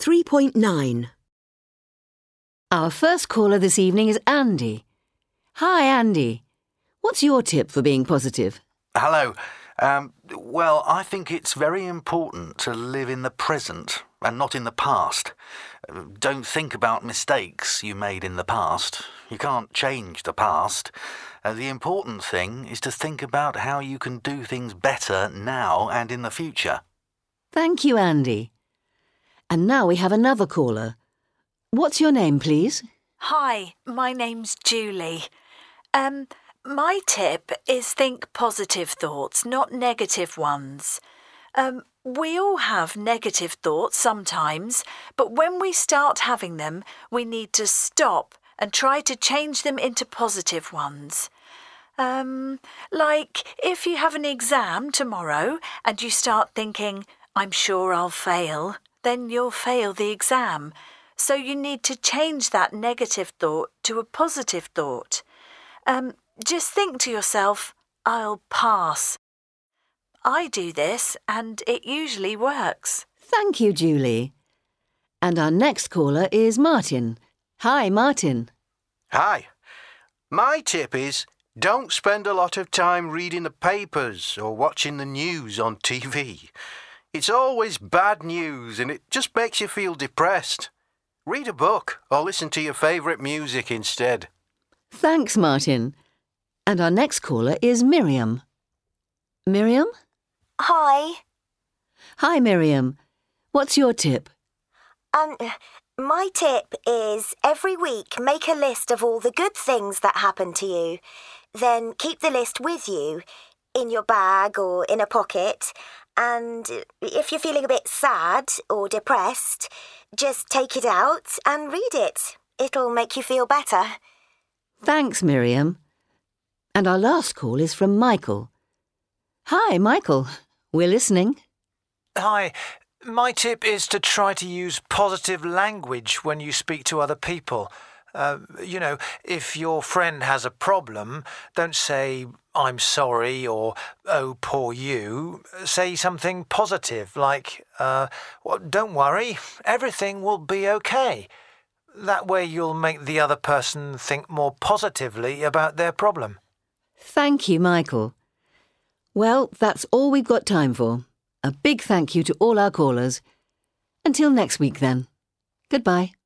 3.9. Our first caller this evening is Andy. Hi, Andy. What's your tip for being positive? Hello. Well, I think it's very important to live in the present and not in the past. Don't think about mistakes you made in the past. You can't change the past. The important thing is to think about how you can do things better now and in the future. Thank you, Andy. And now we have another caller. What's your name, please? Hi, my name's Julie. My tip is think positive thoughts, not negative ones. We all have negative thoughts sometimes, but when we start having them, we need to stop and try to change them into positive ones. Like if you have an exam tomorrow and you start thinking, I'm sure I'll fail, then you'll fail the exam. So you need to change that negative thought to a positive thought. Just think to yourself, I'll pass. I do this and it usually works. Thank you, Julie. And our next caller is Martin. Hi, Martin. Hi. My tip is don't spend a lot of time reading the papers or watching the news on TV. It's always bad news and it just makes you feel depressed. Read a book or listen to your favourite music instead. Thanks, Martin. And our next caller is Miriam. Miriam? Hi. Hi, Miriam. What's your tip? My tip is every week make a list of all the good things that happen to you. Then keep the list with you, in your bag or in a pocket. And if you're feeling a bit sad or depressed, just take it out and read it. It'll make you feel better. Thanks, Miriam. And our last call is from Michael. Hi, Michael. We're listening. Hi. My tip is to try to use positive language when you speak to other people. If your friend has a problem, don't say, I'm sorry, or, oh, poor you. Say something positive, like, don't worry, everything will be okay. That way you'll make the other person think more positively about their problem. Thank you, Michael. Well, that's all we've got time for. A big thank you to all our callers. Until next week, then. Goodbye.